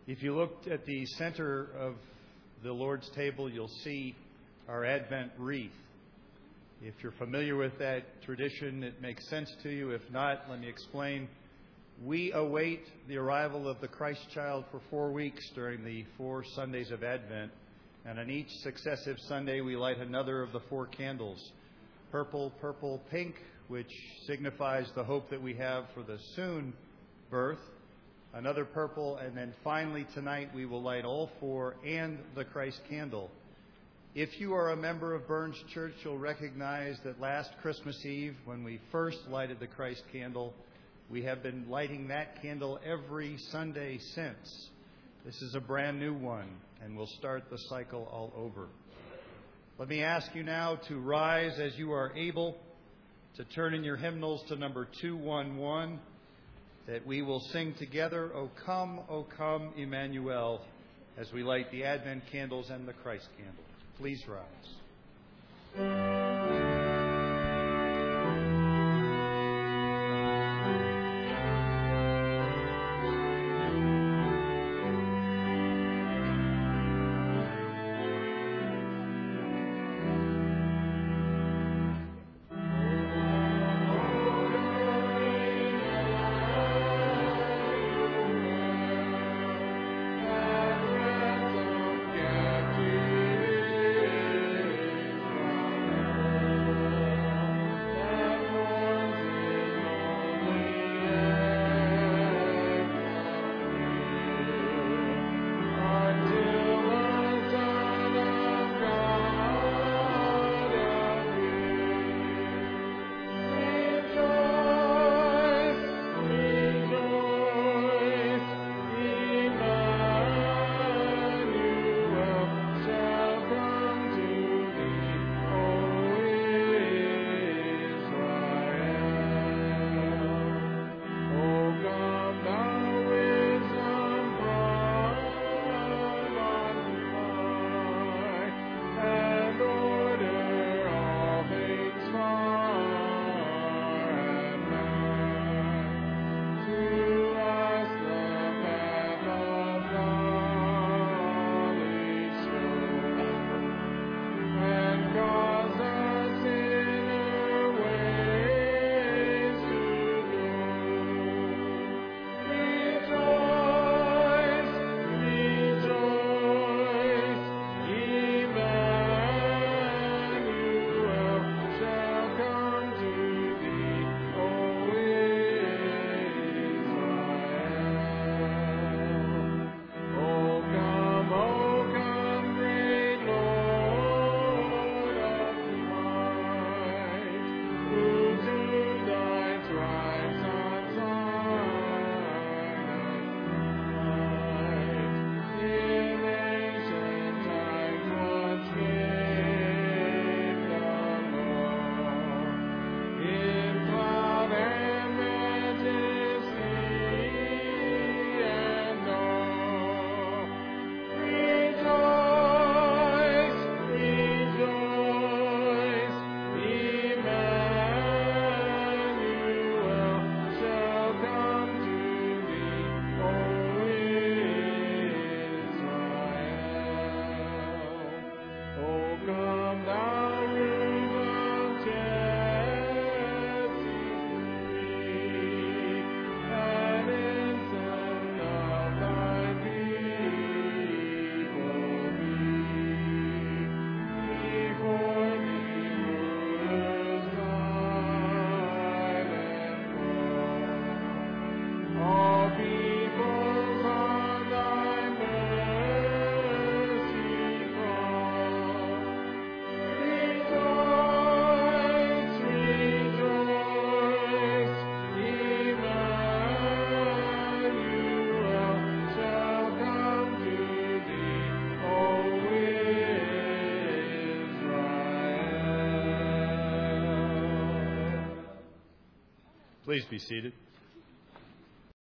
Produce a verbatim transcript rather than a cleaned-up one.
If you looked at the center of the Lord's table, you'll see our Advent wreath. If you're familiar with that tradition, it makes sense to you. If not, let me explain. We await the arrival of the Christ child for four weeks during the four Sundays of Advent. And on each successive Sunday, we light another of the four candles. Purple, purple, pink, which signifies the hope that we have for the soon birth. Another purple, and then finally tonight we will light all four and the Christ candle. If you are a member of Burns Church, you'll recognize that last Christmas Eve, when we first lighted the Christ candle, we have been lighting that candle every Sunday since. This is a brand new one, and we'll start the cycle all over. Let me ask you now to rise as you are able, to turn in your hymnals to number two one one, that we will sing together, O come, O come, Emmanuel, as we light the Advent candles and the Christ candle. Please rise. Please be seated.